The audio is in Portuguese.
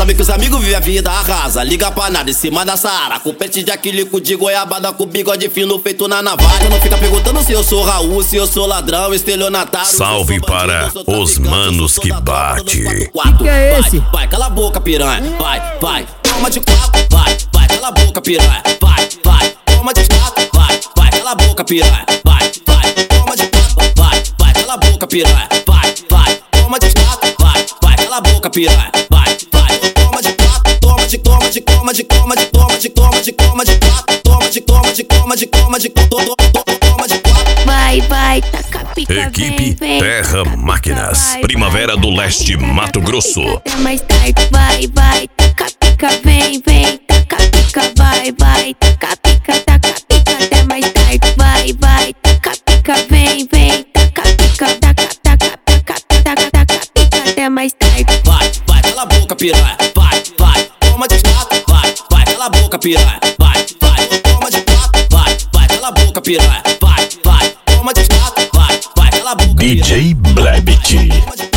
Sabe que os amigos vivem a vida, arrasa. Liga pra nada em cima da Sara. Com pente de aquilico de goiabada, com bigode fino feito na navalha. Não fica perguntando se eu sou Raul, se eu sou ladrão, estelionatário. Salve para os manos que bate. Que é esse? Vai, cala a boca, piranha. Vai, toma de quatro. Vai, cala a boca, piranha. Vai, toma de quatro. Vai, cala a boca, piranha. Vai, toma de quatro. Vai, cala a boca, piranha. Vai, toma de quatro. Vai, cala a boca, piranha. Vai, toma de quatro. Toma de quatro. Vai, taca pica, Equipe vem, Terra Máquinas, Primavera do Leste, Mato Grosso. Até mais tarde, vai, taca pica, vem, taca pica, vai, taca pica, até mais tarde, vai, taca pica, vem, taca pica, taca pica, até mais tarde. Vai, cala a boca, piranha. Vai, toma de quatro. Vai, cala a boca, piranha. Vai, toma de quatro. Vai, cala a boca, piranha. Vai, toma de quatro. Vai, cala a boca, piranha. DJ Blebit.